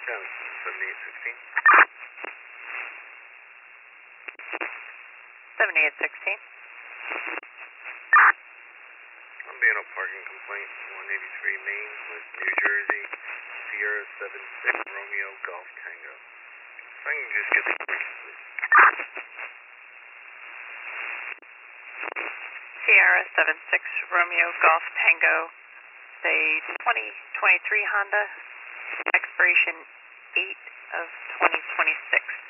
10, 7816. 7816. I'm being a parking complaint, 183 Main, West New Jersey, Sierra 76 Romeo Golf Tango. If I can just get the information, please. Sierra 76 Romeo Golf Tango, the 2023 Honda, expiration 8 of 2026.